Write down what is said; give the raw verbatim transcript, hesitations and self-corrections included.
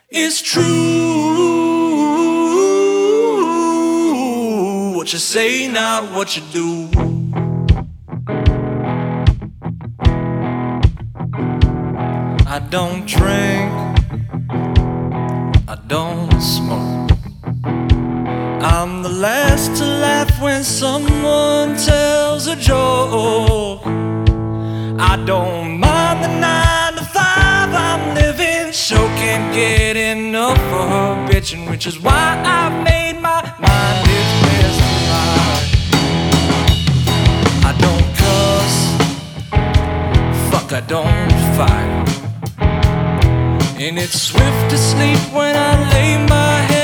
It's true what you say, not what you do. I don't drink, I don't smoke. I'm the last to laugh when someone tells a joke. I don't mind the nine to five I'm living, sure can't get enough of her bitching, which is why I've made my mind it's best to lie. I don't cuss, fuck I don't fight, and it's swift to sleep when I lay my head